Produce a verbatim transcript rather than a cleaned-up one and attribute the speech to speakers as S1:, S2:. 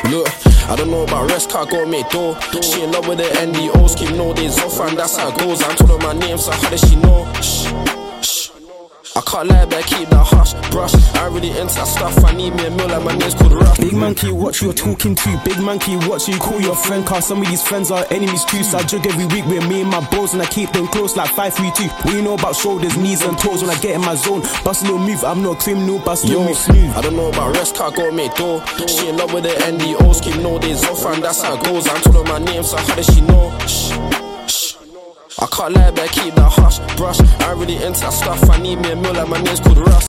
S1: Look, I don't know about rest, car go make door. She in love with the N D Os, keep no days off, and that's how it goes. I told her my name, so how does she know? Shh, shh. I can't lie, but I keep that hush, brush. I ain't really into that stuff, I need me a meal like my name's called Rush.
S2: Big monkey, what you talking to? Big monkey, what you call your friend? Cause some of these friends are enemies too. So I jug every week with me and my bros, and I keep them close like five three two. What you know about shoulders, knees and toes? When I get in my zone, bust a little move, I'm not a criminal, bust a little move smooth.
S1: I don't know about rest, car go make door. She in love with the N D Os, keep no days off, and that's how it goes. I told her my name, so how does she know? Shh, shh. I can't lie, but I keep that hush, brush. I ain't really into that stuff, I need me a meal like my name's called Rush.